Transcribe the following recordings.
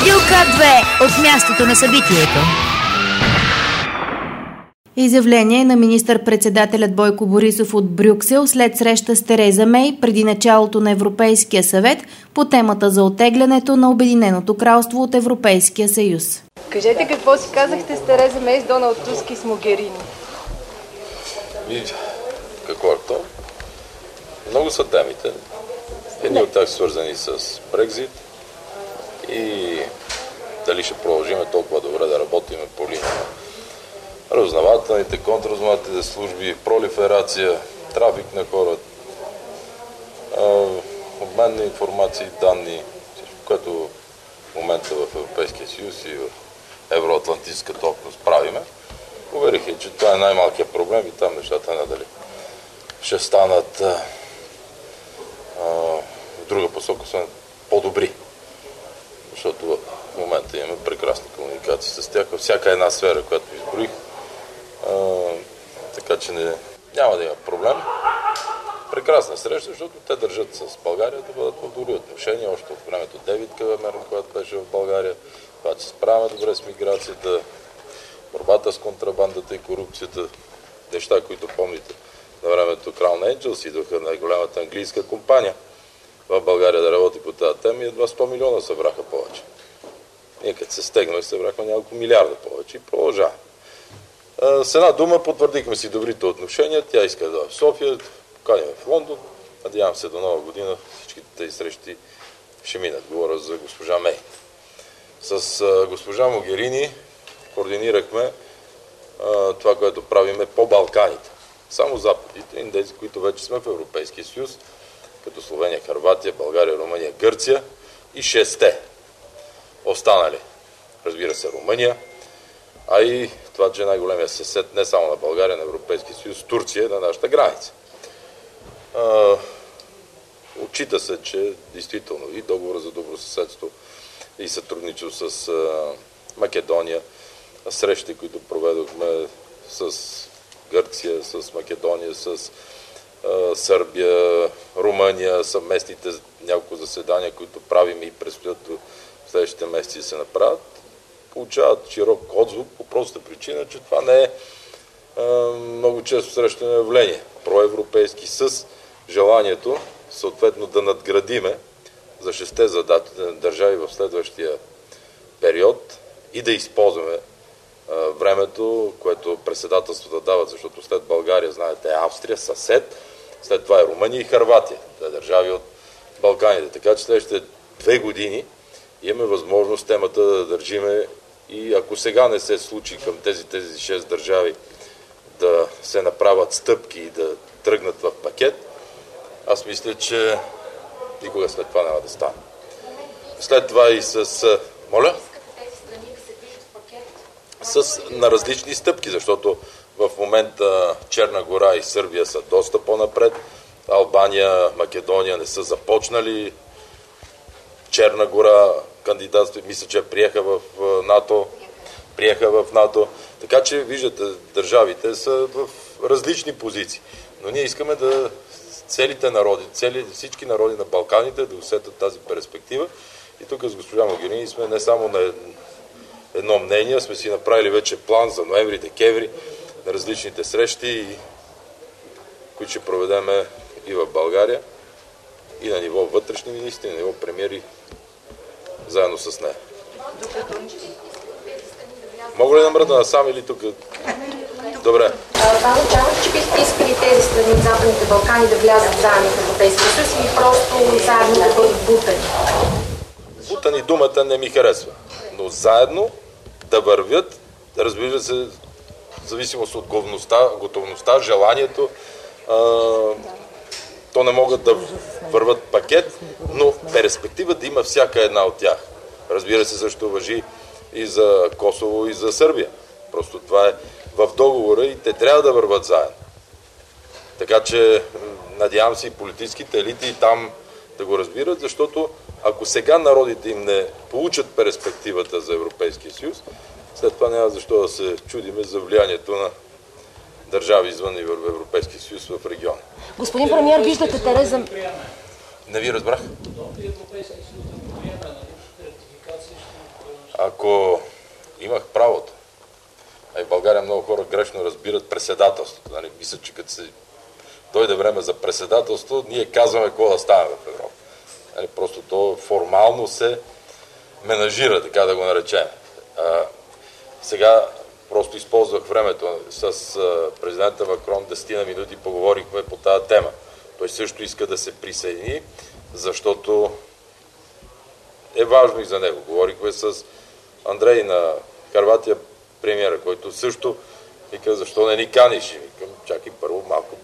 Радио К2 от мястото на събитието. Изявление на министър-председателят Бойко Борисов от Брюксел след среща с Тереза Мей преди началото на Европейския съвет по темата за оттеглянето на Обединеното кралство от Европейския съюз. Кажете какво си казахте с Тереза Мей, с Доналд Туск и с Могерини? Какво е то? Много са темите. Едни от тях свързани с Брекзит и дали ще продължиме толкова добре да работиме по линия на разузнавателните, контраразузнавателните служби, пролиферация, трафик на хора, обмен на информации, данни, всичко, което в момента в Европейския съюз и в Евроатлантическата общност правиме. Уверих, че това е най-малкият проблем и там нещата надали ще станат в друга посока, са по-добри. Защото в момента имаме прекрасни комуникации с тях във всяка една сфера, която изброих. Така че няма да има проблем. Прекрасна среща, защото те държат с България да бъдат в добри отношения, още от времето Дейвид Кавемерн, когато беше в България. Това, че се справяме добре с миграцията, борбата с контрабандата и корупцията, неща, които помните на времето Crown Angels идваха най-голямата английска компания в България да работи по тази тема и едва 100 милиона събраха повече. Ние като се стегнаме, събрахме няколко милиарда повече и продължаваме. С една дума потвърдихме си добрите отношения. Тя иска да дойде в София, поканим в Лондон. Надявам се до нова година всичките тези срещи ще минат. Говоря за госпожа Мей. С госпожа Могерини координирахме това, което правиме по Балканите. Само западите, и тези, които вече сме в Европейския съюз, като Словения, Хърватия, България, Румъния, Гърция и 6-те останали. Разбира се, Румъния, а и това, че най-големия съсед не само на България, на Европейския съюз, Турция, на нашата граница. Отчита се, че действително и договора за добросъседство и сътрудничество с Македония, срещи, които проведохме с Гърция, с Македония, с Сърбия, Румъния, съвместните няколко заседания, които правим и предстоят в следващите месеци да се направят, получават широк отзвук по простата причина, че това не е много често срещано явление. Проевропейски с желанието съответно да надградиме за 6-те държави в следващия период и да използваме времето, което председателството дават, защото след България, знаете, е Австрия, съсед, след това е Румъния и Хърватия, те държави от Балканите. Така че следващите 2 години имаме възможност темата да държиме и ако сега не се случи към тези 6 държави да се направят стъпки и да тръгнат в пакет, аз мисля, че никога след това няма да стане. След това и с... Моля? На различни стъпки, защото в момента Черна гора и Сърбия са доста по-напред. Албания, Македония не са започнали. Черна гора кандидатства, мисля, че приеха в НАТО. Така че, виждате, държавите са в различни позиции. Но ние искаме да целите народи, всички народи на Балканите да усетят тази перспектива. И тук с госпожа Могерини сме не само на едно мнение, сме си направили вече план за ноември-декември на различните срещи, които ще проведеме и в България, и на ниво вътрешни министри, и на ниво премиери, заедно с нея. Мога ли да мръдна насам или тук? Добре. Това означава, че бихте искали тези страни от Западните Балкани да влязат заедно в Европейския съюз или просто заедно да бъдат бутани? Бутани думата не ми харесва, но заедно да вървят, разбира се, в зависимост от готовността, желанието, то не могат да върват пакет, но перспектива да има всяка една от тях. Разбира се, също важи и за Косово, и за Сърбия. Просто това е в договора и те трябва да върват заедно. Така че надявам се и политическите елити и там да го разбират, защото ако сега народите им не получат перспективата за Европейския съюз, след това няма защо да се чудиме за влиянието на държави извън Европейския съюз в региона. Господин премиер, виждате Тереза... Не ви разбрах. Ако имах правото, в България много хора грешно разбират председателството. Нали? Мисля, че като се дойде време за председателство, ние казваме какво да стане в Европа. Нали? Просто то формално се менажира, така да го наречем. Сега просто използвах времето с президента Макрон, 10 минути поговорихме по тази тема. Той също иска да се присъедини, защото е важно и за него. Говорихме с Андрей на Хърватия, премиера, който също вика, защо не ни каниш? Викам, чакай първо малко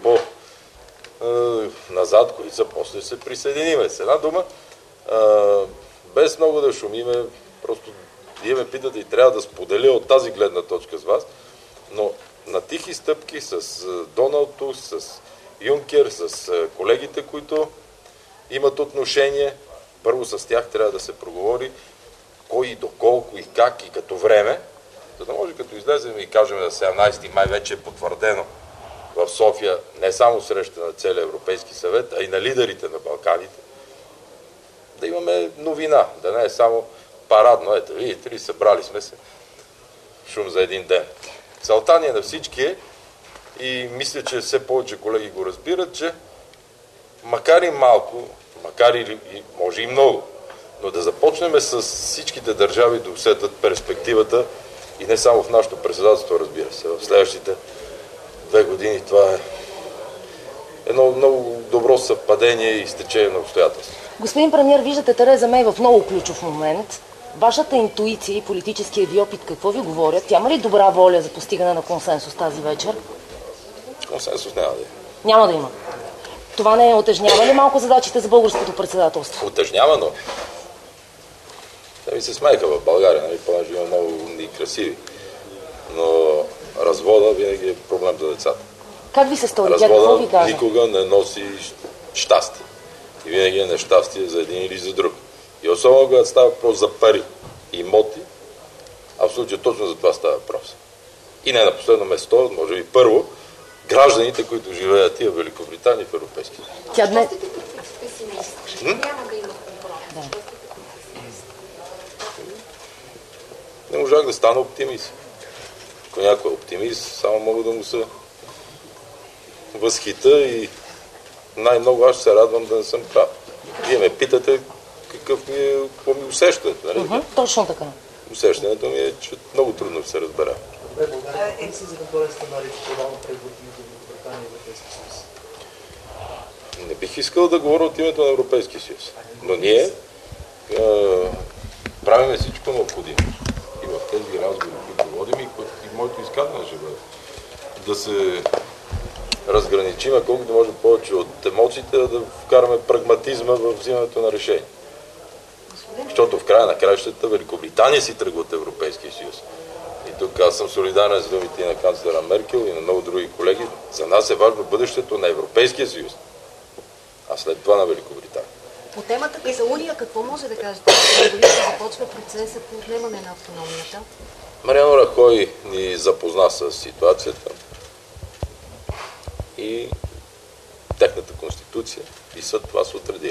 назад, които са, после се присъединиме. С една дума, без много да шумиме, просто вие ме питате и трябва да споделя от тази гледна точка с вас, но на тихи стъпки с Доналд Туск, с Юнкер, с колегите, които имат отношение, първо с тях трябва да се проговори кой, доколко и как и като време, за да може като излезем и кажем на 17 май вече е потвърдено в София не само среща на целия Европейски съвет, а и на лидерите на Балканите, да имаме новина, да не е само парадно, ето, видите ли, събрали сме се, шум за един ден. Целта ни е на всички е, и мисля, че все повече колеги го разбират, че макар и малко, макар и може и много, но да започнем с всичките държави да усетят перспективата и не само в нашето председателство, разбира се, в следващите 2 години това е едно много добро съвпадение и стечение на обстоятелства. Господин премиер, виждате Тереза Мей в много ключов момент. Вашата интуиция и политическия ви опит какво ви говорят? Тя има ли добра воля за постигане на консенсус тази вечер? Консенсус няма да има. Няма да има. Това не утежнява ли малко задачите за българското председателство? Утежнява, но те ми се смееха в България, нали, понеже има много умни и красиви. Но развода винаги е проблем за децата. Как ви се стори? Тя какво ви каза? Никога не носи щастие. И винаги е нещастие за един или за друг. И особено когато става въпрос за пари и имоти, а в случая точно за това става въпрос. И не на последно место, може би първо, гражданите, които живеят и в Великобритания и в Европейския съюз. Тя днес... Няма да има компромис. Не можах да стана оптимист. Ако някой е оптимист, само мога да му се възхита и най-много аз ще се радвам да не съм прав. Вие ме питате какъв ми е, какво ми усещането. Нали? Точно така. Усещането ми е, че много трудно се разбера. Как си заготовен сценарий в подобно преговори между Великобритания и Европейския съюз? Не бих искал да говоря от името на Европейския съюз. Но ние правиме всичко необходимо. И в тези разговори, които водим, и моето изказване ще бъде да се разграничим, колкото може повече от емоциите, да вкараме прагматизма в взимането на решение. Защото в края на краищата Великобритания си тръгва от Европейския съюз. И тук аз съм солидарен с думите на канцлера Меркел и на много други колеги. За нас е важно бъдещето на Европейския съюз, а след това на Великобритания. По темата Каталуния, какво може да кажете? Дали ще започва процеса по отнемане на автономията? Мариано Рахой ни запозна с ситуацията и техната конституция и съд това се отредили.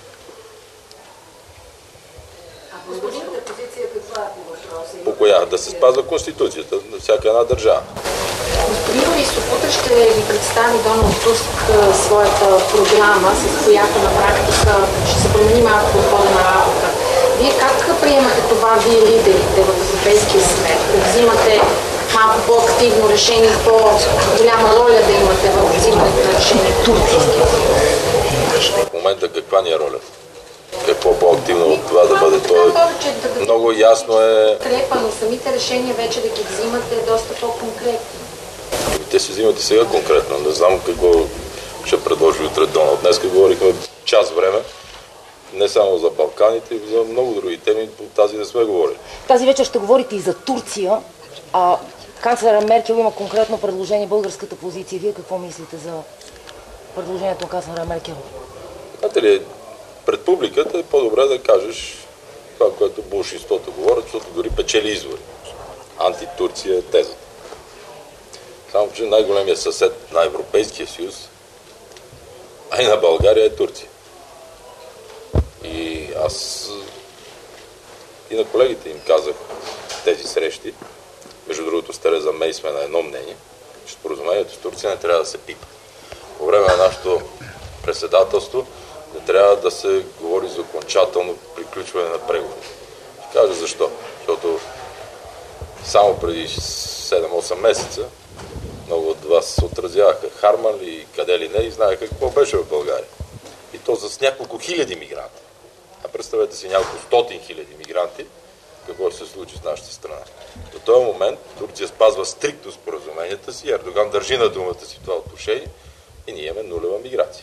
А господината позиция каква е по въпроса? По коя? Да се спазва конституцията на всяка една държава. Господин Борисов, утре ще ви представи Доналд Туск своята програма, с която на практика ще се промени малко подхода на работа. Вие как приемате това, вие лидерите в Европейския съвет, да взимате малко по-активно решение, по-голяма роля да имате в взимането на решение в Турция? В момента каква ни е роля? Какво по-активно от това да бъде? Много ясно е... Но самите решения вече да ги взимате доста по-конкретни. Те се взимат и сега конкретно. Не знам какво ще предложи утре Доналд. Днеска говорихме час време, не само за Балканите, и за много други теми, по тази не сме говорили. Тази вечер ще говорите и за Турция. Канцлера Меркел има конкретно предложение, българската позиция. Вие какво мислите за предложението на канцлера Меркел? Знаете ли, пред публиката е по-добре да кажеш това, което болшинството говорят, защото дори печели избори. Анти-Турция е тезата. Само, че най-големият съсед на Европейския съюз, а и на България е Турция. И аз И на колегите им казах тези срещи. Между другото, с Тереза Мей сме на едно мнение, че споразумението с Турция не трябва да се пипа. По време на нашето председателство не трябва да се говори за окончателно приключване на преговори. Ще кажа защо. Защото само преди 7-8 месеца много от вас се отразяваха Харман и къде ли не и знаеха какво беше в България. И то с няколко хиляди мигранти. А представете си няколко стотин хиляди мигранти, какво ще се случи с нашата страна. До този момент Турция спазва стриктно споразуменията си, Ердоган държи на думата си в това отношение и ние имаме нулева миграция.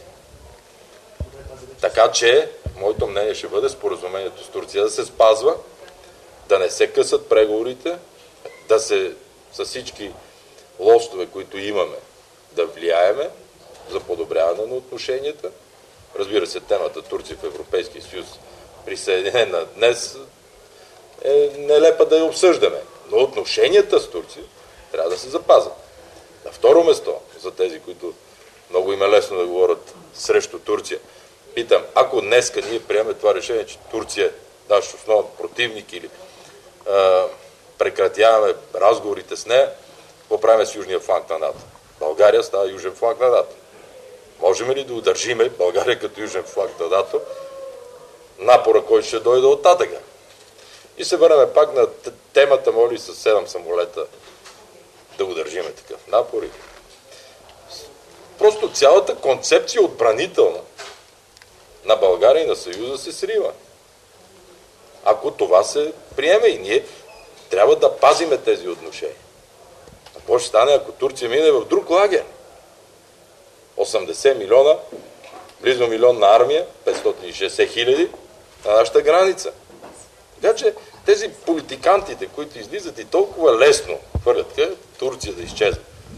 Така че, моето мнение ще бъде споразумението с Турция да се спазва, да не се късат преговорите, да се с всички лостове, които имаме, да влияеме за подобряване на отношенията. Разбира се, темата Турция в Европейския съюз присъединена днес е нелепа да я обсъждаме. Но отношенията с Турция трябва да се запазят. На второ место, за тези, които много им е лесно да говорят срещу Турция, питам, ако днеска ние приемем това решение, че Турция е наш основен противник или прекратяваме разговорите с нея, какво правим с южния фланг на НАТО? България става южен фланг на НАТО. Можем ли да удържиме България като южен фланг на НАТО напора, който ще дойде от татъка? И се върнем пак на темата, моли с 7 самолета да го държиме такъв напор. Просто цялата концепция отбранителна на България и на Съюза се срива. Ако това се приеме и ние трябва да пазиме тези отношения. А какво ще стане, ако Турция мине в друг лагер? 80 милиона, близо милион на армия, 560 хиляди на нашата граница. Така че тези политикантите, които излизат и толкова лесно хвърлят Турция да изчезне,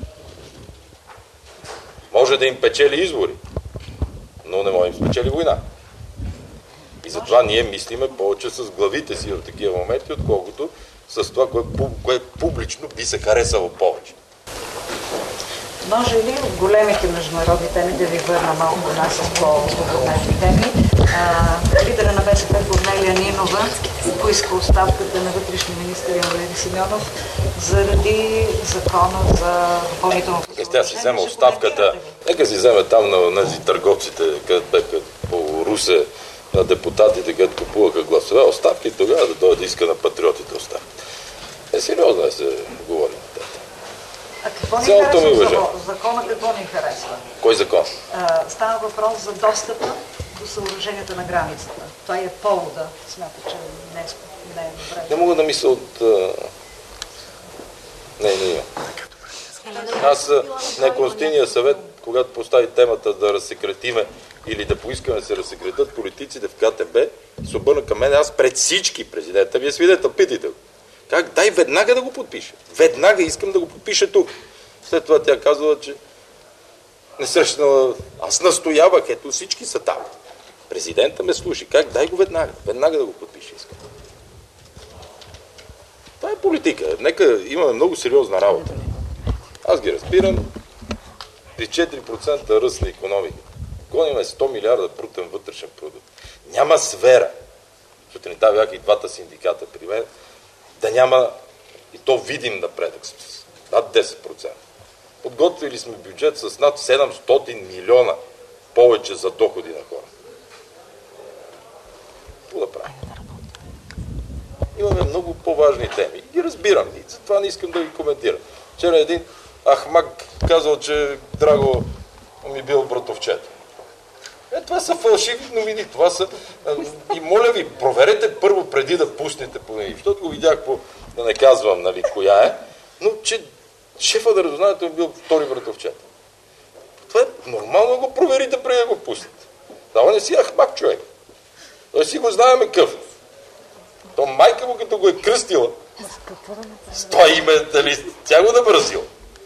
може да им печели избори, но не може да им спечели война. И затова ние мислиме повече с главите си в такива моменти, отколкото с това, кое публично би се харесало повече. Може ли от големите международни теми да ви върна малко нас с по-свободни теми? Лидера на БСП Корнелия Нинова поиска оставката на вътрешния министър Валери Симеонов заради закона за допълнително... Тя си взема оставката. Нека си вземе там на тези търговците, където бяха по Русе, на депутатите, където купуваха гласове, оставки тогава да дойде да иска на патриотите оставки. Сериозно да се говори на това. А какво ни харесва закона? Какво ни харесва? Кой закон? Става въпрос за достъпа до съоръженията на границата. Това е повода. Смята, че не е добре. Не мога да мисля от... Не има. Аз на Конституционния съвет, когато постави темата да разсекретиме или да поискаме да се разсекретят политиците в КТБ, се обърна към мен, аз пред всички президента, вие свидетел, питайте го. Как? Дай веднага да го подпише. Веднага искам да го подпише тук. След това тя казала, че не срещнала... Аз настоявах, ето всички са там. Президента ме слуши. Как? Дай го веднага. Веднага да го подпише искам. Това е политика. Нека имаме много сериозна работа. Аз ги разбирам. При 4% ръст на икономика. Гоним 100 милиарда брутен вътрешен продукт. Няма сфера. Сутринта бяха и двата синдиката при мен. Да няма, и то видим напредък с над 10%. Подготвили сме бюджет с над 700 милиона повече за доходи на хора. Какво да правим? Имаме много по-важни теми. И разбирам. И това не искам да ги коментирам. Вчера един ахмак казал, че Драго ми бил братовчет. Това са фалшиви новини. Това са... И моля ви, проверете първо преди да пуснете по новини. Защото го видях по... Да не казвам, нали, коя е. Но, че шефа на разузнаването е бил втори братовчет. Това е нормално го проверите преди да го пуснете. Това не си ахмак човек. Той си го знаеме къв. То майка му като го е кръстила. С това име, дали, тя го намразила.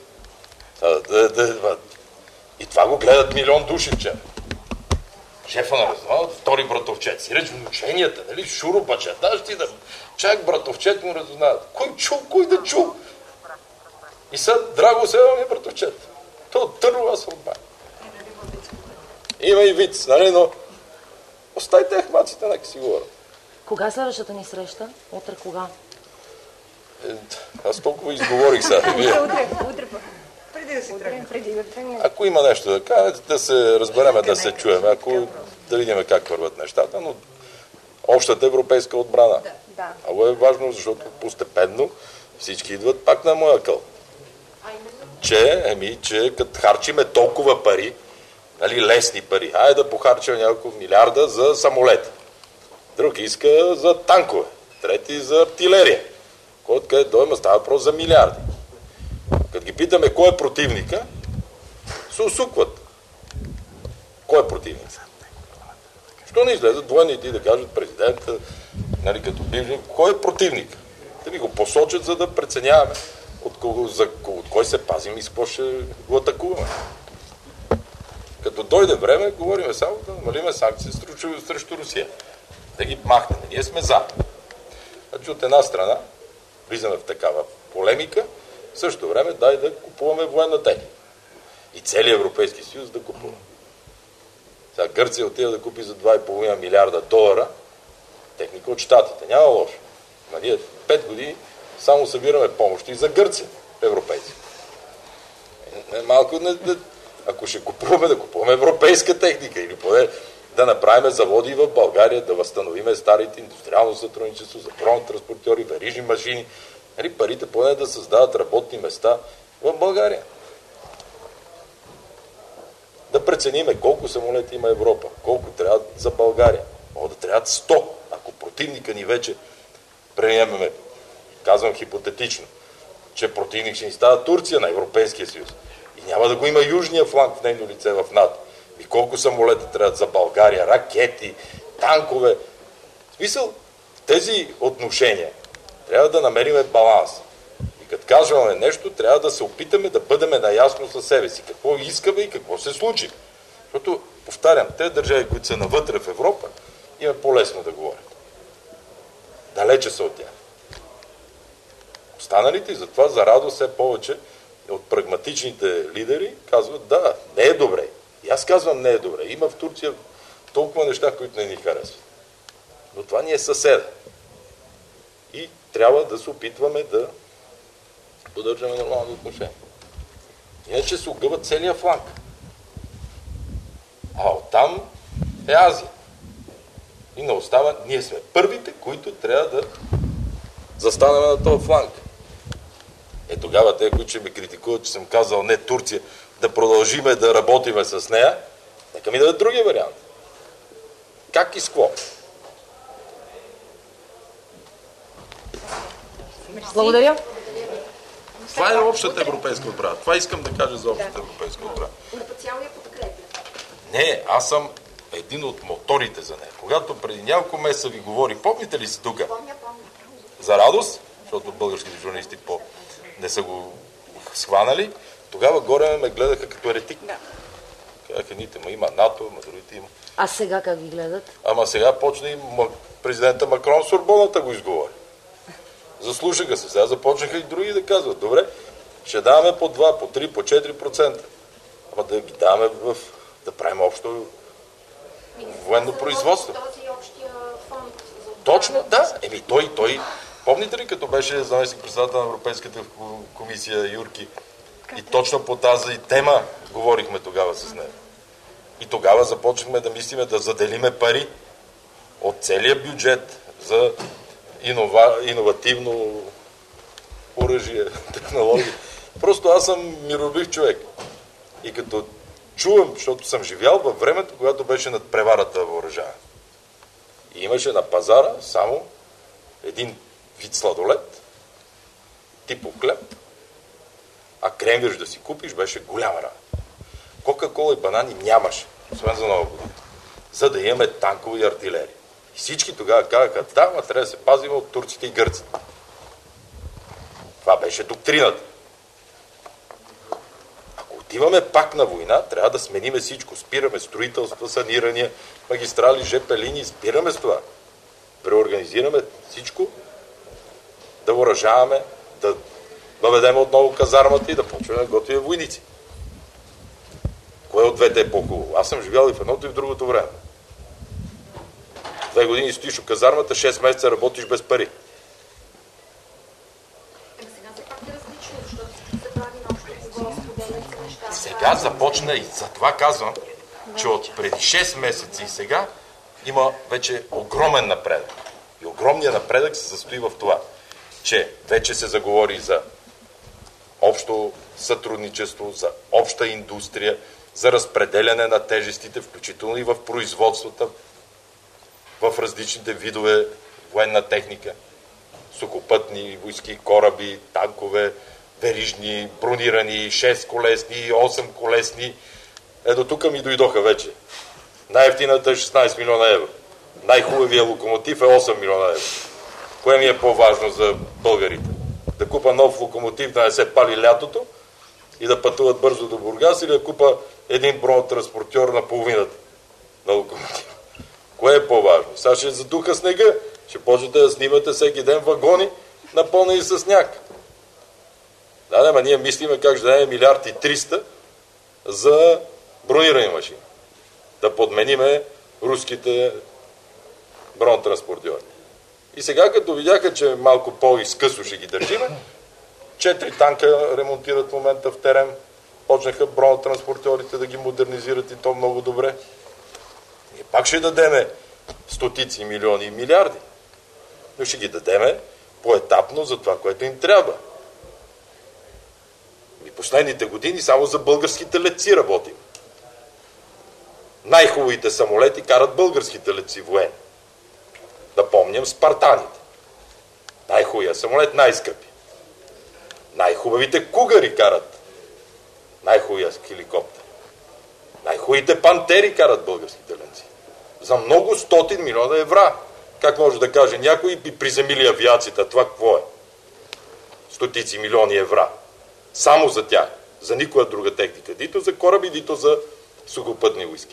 И това го гледат милион души вчера. Шефа на разузнаването, втори братовчет. Si реч ученията, нали? Шуро бачата, ще да... Чак братовчет му разузнават. Кой чул, кой да чул? И сега Драго Седа ми е братовчет. То търнова съдба. Има и виц, нали? Но оставите ахмаците, нека си говорят. Кога следващата ни среща? Утре кога? Аз толкова изговорих сега. Утре. Преди да си тръгнем. Ако има нещо да кажете, да се разбереме, да се чуем. Ако да видим как върват нещата, но общата европейска отбрана. Много е важно, защото постепенно всички идват пак на моя къл. Че като харчиме толкова пари, нали, лесни пари, айде да похарчим няколко милиарда за самолети. Друг иска за танкове, трети за артилерия. Който къде дойма става въпрос за милиарди. Като ги питаме кой е противника, се усукват. Кой е противник? Що не излезат военните и да кажат президента, нали, като бивши, кой е противник? Да ви го посочат, за да преценяваме от кой се пазим и с какво ще го атакуваме. Като дойде време, говориме само да намалиме санкции срещу Русия. Да ги махнем. Ние сме за. Значи от една страна влизаме в такава полемика, в същото време дай да купуваме военна техника. И целият Европейски съюз да купува. Сега Гърция отива да купи за 2,5 милиарда долара техника от Щатите. Няма лошо. Но ние 5 години само събираме помощи за Гърция, европейски. Малко, ако ще купуваме, да купуваме европейска техника или поне да направим заводи в България, да възстановиме старите индустриално сътрудничество, за бронетранспортьори, верижни машини. Парите поне да създават работни места в България. Да прецениме колко самолети има Европа, колко трябва за България. Могат да трябват 100, ако противника ни вече приемеме, казвам хипотетично, че противник ще ни става Турция на Европейския съюз. И няма да го има южния фланг в нейно лице в НАТО. И колко самолети трябват за България, ракети, танкове. В смисъл, в тези отношения трябва да намерим баланс. И като казваме нещо, трябва да се опитаме да бъдем наясно със себе си. Какво искаме и какво се случи. Защото, повтарям, те държави, които са навътре в Европа, им е по-лесно да говорят. Далече са от тях. Останалите и затова за радост все повече от прагматичните лидери казват, да, не е добре. И аз казвам, не е добре. Има в Турция толкова неща, които не ни харесват. Но това ни е съседа. И трябва да се опитваме да поддържаме нормално отношение. Иначе се огъва целия фланг. А оттам е Азия. И не остава, ние сме първите, които трябва да застанем на този фланг. Тогава те, които ще ме критикуват, че съм казал не Турция, да продължиме да работиме с нея, нека ми дадат другия вариант. Как и с какво? Благодаря. Това е общата европейска отбрана. Това искам да кажа за общата европейска отбрана. Цяло я подкрепя. Не, аз съм един от моторите за нея. Когато преди няколко месеца ви говори, помните ли си тук? Помня. За радост, защото българските журналисти не са го схванали, тогава горе ме гледаха като еретик. Да. Казаха, едните има НАТО, другите има. А сега как ви гледат? Ама сега почна и президента Макрон Сорбоната го изговори. Заслушаха се. Сега започнаха и други да казват, добре, ще даваме по 2, по 3, по 4%. Ама да ги даваме да правим общо военно производство. Този общия фонд. Точно, да. Той помните ли, като беше заместник председател на Европейската комисия Юрки и точно по тази тема говорихме тогава с нея. И тогава започнахме да мислиме да заделиме пари от целия бюджет за иновативно оръжие, технология. Просто аз съм миролюбив човек. И като чувам, защото съм живял във времето, когато беше над преварата въоръжаване. И имаше на пазара само един вид сладолед, типов хлеб, а кремвирш да си купиш беше голяма работа. Кока-кола и банани нямаше, освен за Нова година, за да имаме танкове и артилерия. И всички тогава казаха, да, ма трябва да се пазим от турците и гърците. Това беше доктрината. Ако отиваме пак на война, трябва да смениме всичко. Спираме строителство, санирания, магистрали, ЖП линии, спираме с това. Преорганизираме всичко, да въоръжаваме, да въведем отново казармата и да почваме да готвим войници. Кое от двете е по-хубаво? Аз съм живял и в едното и в другото време. 2 години стоиш в казармата, 6 месеца работиш без пари. Сега започна и за това казвам, че от преди 6 месеца и сега има вече огромен напредък. И огромният напредък се състои в това, че вече се заговори за общо сътрудничество, за обща индустрия, за разпределяне на тежестите, включително и в производствата, в различните видове военна техника, сухопътни войски, кораби, танкове, верижни, бронирани, 6-колесни, 8-колесни. Ето тук ми дойдоха вече. Най-ефтината е 16 милиона евро. Най-хубавия локомотив е 8 милиона евро. Кое ми е по-важно за българите? Да купа нов локомотив, да не се пали лятото и да пътуват бързо до Бургас, или да купа един бронетранспортьор на половината на локомотива? Кое е по-важно? Сега ще задуха снега, ще почнете да снимате всеки ден вагони, напълнени с сняг. Да, ние мислиме как ще дадем 1 300 000 за бронирани машини. Да подмениме руските бронетранспортьори. И сега, като видяха, че малко по-изкъсо ще ги държиме, 4 танка ремонтират в момента в терен, почнаха бронетранспортьорите да ги модернизират и то много добре. И пак ще дадеме стотици милиони и милиарди. Но ще ги дадеме поетапно за това, което им трябва. И последните години само за българските летци работим. Най-хубавите самолети карат българските летци военни. Да помням спартаните. Най-хубавия самолет, най-скъпи. Най-хубавите кугари карат. Най-хубавия хеликоптер. Най-хубавите пантери карат българските летци. За много 100 милиона евра. Как може да каже някой и приземили авиацията? Това какво е? Стотици милиони евра. Само за тях. За никоя друга техника. Дито за кораби, дито за сухопътни войски.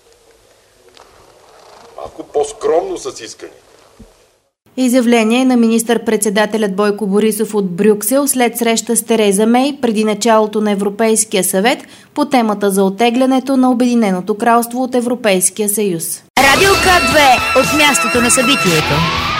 Малко по-скромно с искания. Изявление на министър-председателят Бойко Борисов от Брюксел след среща с Тереза Мей преди началото на Европейския съвет по темата за оттеглянето на Обединеното кралство от Европейския съюз. Радио К2 от мястото на събитието.